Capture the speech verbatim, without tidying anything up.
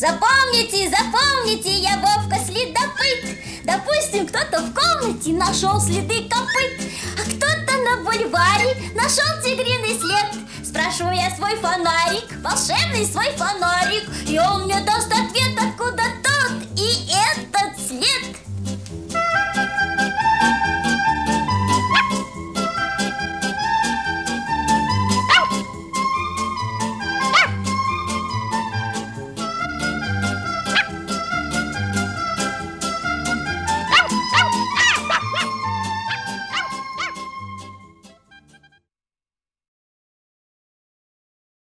Запомните, запомните, я Вовка следопыт. Допустим, кто-то в комнате нашел следы копыт, а кто-то на бульваре нашел тигриный след. Спрашиваю я свой фонарик, волшебный свой фонарик, и он мне даст ответ, откуда